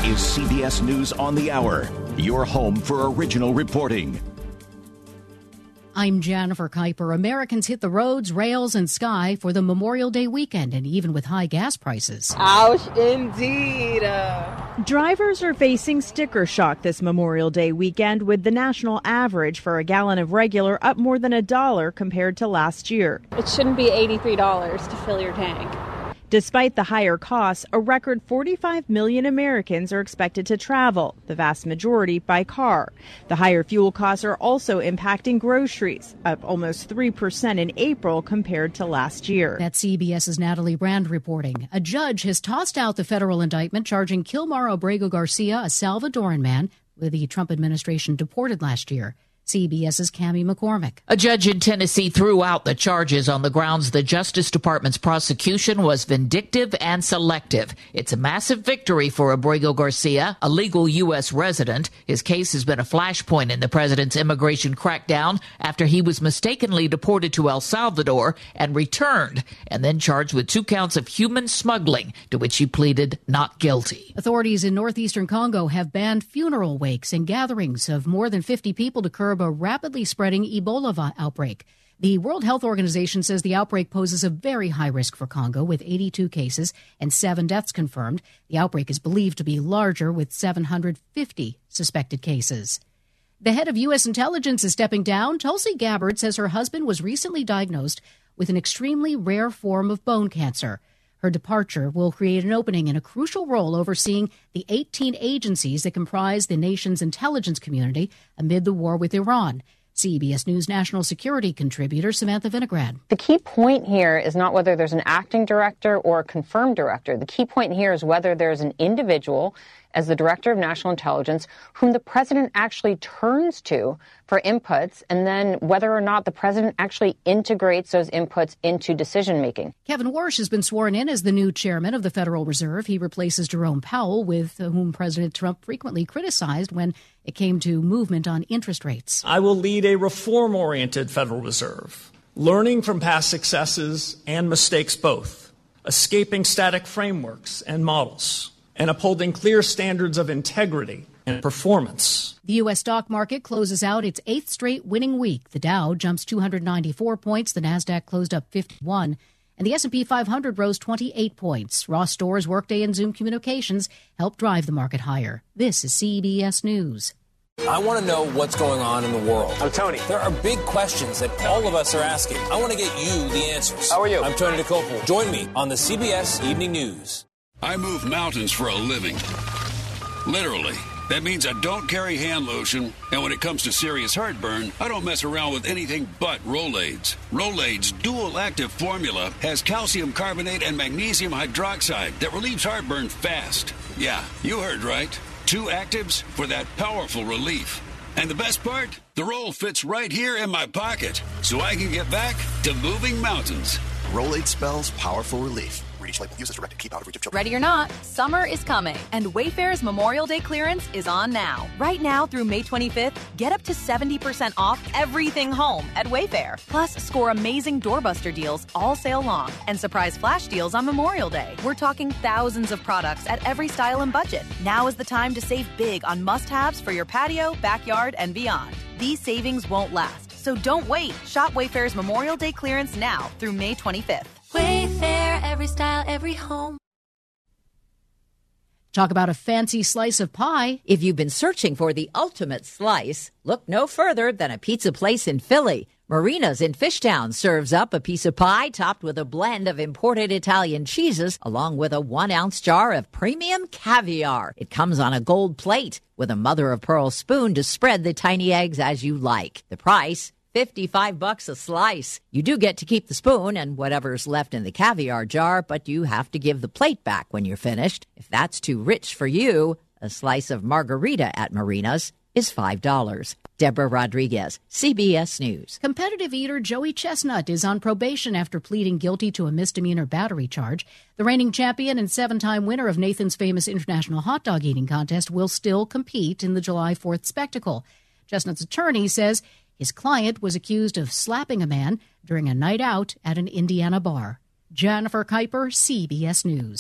is CBS News on the Hour, your home for original reporting. I'm Jennifer Kuiper. Americans hit the roads, rails, and sky for the Memorial Day weekend, and even with high gas prices. Ouch, indeed. Drivers are facing sticker shock this Memorial Day weekend, with the national average for a gallon of regular up more than $1 compared to last year. It shouldn't be $83 to fill your tank. Despite the higher costs, a record 45 million Americans are expected to travel, the vast majority by car. The higher fuel costs are also impacting groceries, up almost 3% in April compared to last year. That's CBS's Natalie Brand reporting. A judge has tossed out the federal indictment charging Kilmar Abrego Garcia, a Salvadoran man with the Trump administration deported last year. CBS's Cammie McCormick. A judge in Tennessee threw out the charges on the grounds the Justice Department's prosecution was vindictive and selective. It's a massive victory for Abrego Garcia, a legal U.S. resident. His case has been a flashpoint in the president's immigration crackdown after he was mistakenly deported to El Salvador and returned, and then charged with 2 counts of human smuggling, to which he pleaded not guilty. Authorities in northeastern Congo have banned funeral wakes and gatherings of more than 50 people to curb a rapidly spreading Ebola outbreak. The World Health Organization says the outbreak poses a very high risk for Congo, with 82 cases and 7 deaths confirmed. The outbreak is believed to be larger, with 750 suspected cases. The head of U.S. intelligence is stepping down. Tulsi Gabbard says her husband was recently diagnosed with an extremely rare form of bone cancer. Her departure will create an opening in a crucial role overseeing the 18 agencies that comprise the nation's intelligence community amid the war with Iran. CBS News national security contributor Samantha Vinograd. The key point here is not whether there's an acting director or a confirmed director. The key point here is whether there's an individual as the director of national intelligence whom the president actually turns to for inputs, and then whether or not the president actually integrates those inputs into decision making. Kevin Warsh has been sworn in as the new chairman of the Federal Reserve. He replaces Jerome Powell, with whom President Trump frequently criticized when it came to movement on interest rates. I will lead a reform-oriented Federal Reserve, learning from past successes and mistakes both, escaping static frameworks and models, and upholding clear standards of integrity and performance. The U.S. stock market closes out its 8th straight winning week. The Dow jumps 294 points, the Nasdaq closed up 51, and the S&P 500 rose 28 points. Ross Stores, Workday, and Zoom Communications helped drive the market higher. This is CBS News. I want to know what's going on in the world. I'm Tony. There are big questions that all of us are asking. I want to get you the answers. How are you? I'm Tony DeCopel. Join me on the CBS Evening News. I move mountains for a living. Literally. That means I don't carry hand lotion, and when it comes to serious heartburn, I don't mess around with anything but Rolaids. Rolaids' dual-active formula has calcium carbonate and magnesium hydroxide that relieves heartburn fast. Yeah, you heard right. 2 actives for that powerful relief. And the best part? The roll fits right here in my pocket, so I can get back to moving mountains. Rolaid spells powerful relief. Read each label. Use as directed. Keep out of reach of children. Ready or not, summer is coming, and Wayfair's Memorial Day clearance is on now. Right now through May 25th, get up to 70% off everything home at Wayfair. Plus, score amazing doorbuster deals all sale long and surprise flash deals on Memorial Day. We're talking thousands of products at every style and budget. Now is the time to save big on must-haves for your patio, backyard, and beyond. These savings won't last, so don't wait. Shop Wayfair's Memorial Day clearance now through May 25th. Wayfair, every style, every home. Talk about a fancy slice of pie. If you've been searching for the ultimate slice, look no further than a pizza place in Philly. Marina's in Fishtown serves up a piece of pie topped with a blend of imported Italian cheeses, along with a 1-ounce jar of premium caviar. It comes on a gold plate with a mother-of-pearl spoon to spread the tiny eggs as you like. The price, $55 a slice. You do get to keep the spoon and whatever's left in the caviar jar, but you have to give the plate back when you're finished. If that's too rich for you, a slice of margarita at Marina's is $5. Deborah Rodriguez, CBS News. Competitive eater Joey Chestnut is on probation after pleading guilty to a misdemeanor battery charge. The reigning champion and 7-time winner of Nathan's Famous International Hot Dog Eating Contest will still compete in the July 4th spectacle. Chestnut's attorney says his client was accused of slapping a man during a night out at an Indiana bar. Jennifer Kuiper, CBS News.